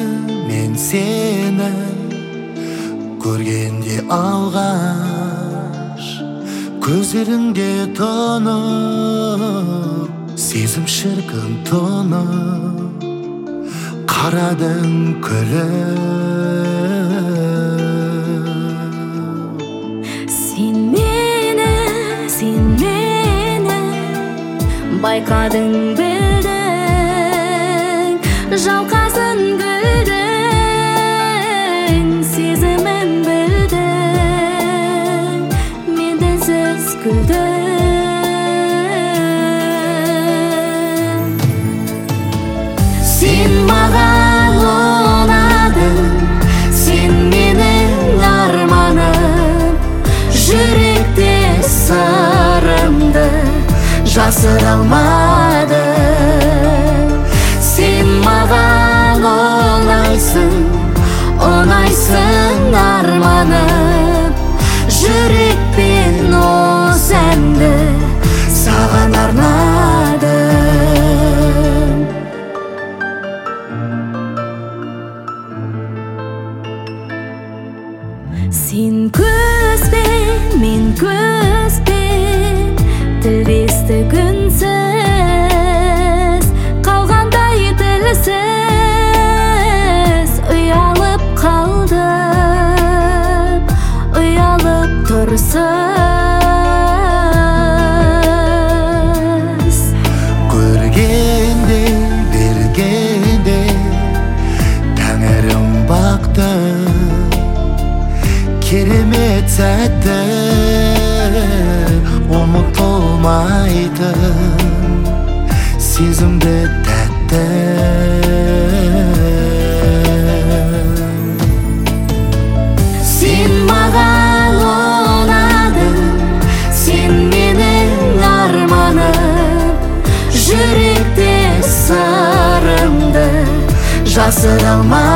men seni көргенде алғаш көздеріңде тұнып сезім шіркін тұнып қарадың күліп Сен мені байқадың білдің жалқасын гүлдің сезімін білдің мен үнсіз күлдің Сен маған ұнадың сен менің арманым жүректе сырымды жасыра алмадым Сен маған ұнайсың арманым жүрекпен осы әнді саған арнадым Сен көзбен мен көзбен тілдестік үнсіз қалғандай тілсіз ұялып қалдым ұялып тұрсыз көргенде бергенде тәңірім бақты керемет сәтті ұмытылмайтын сезімді тәтті Сен маған ұнадың сен менің арманым жүректе сырымды жасыра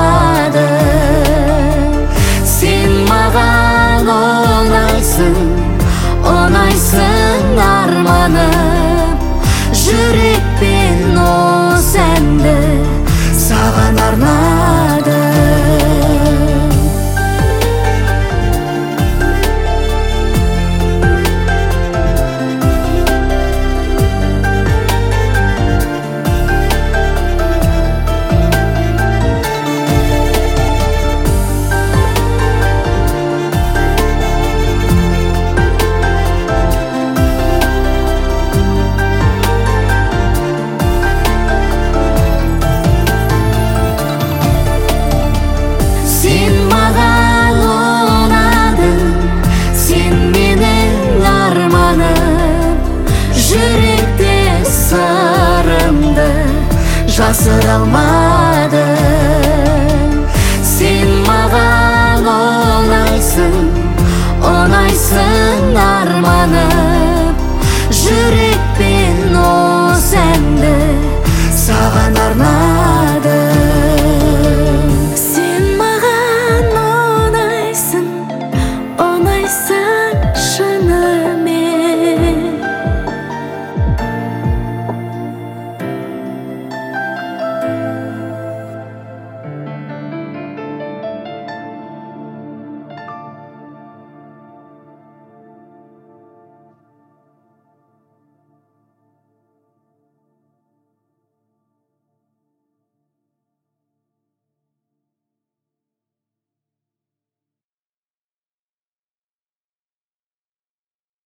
алмадым Сен маған ұнайсың арманым жүрекпен осы әнді саған арнадым жасыра алмадым Сен маған ұнайсың арманым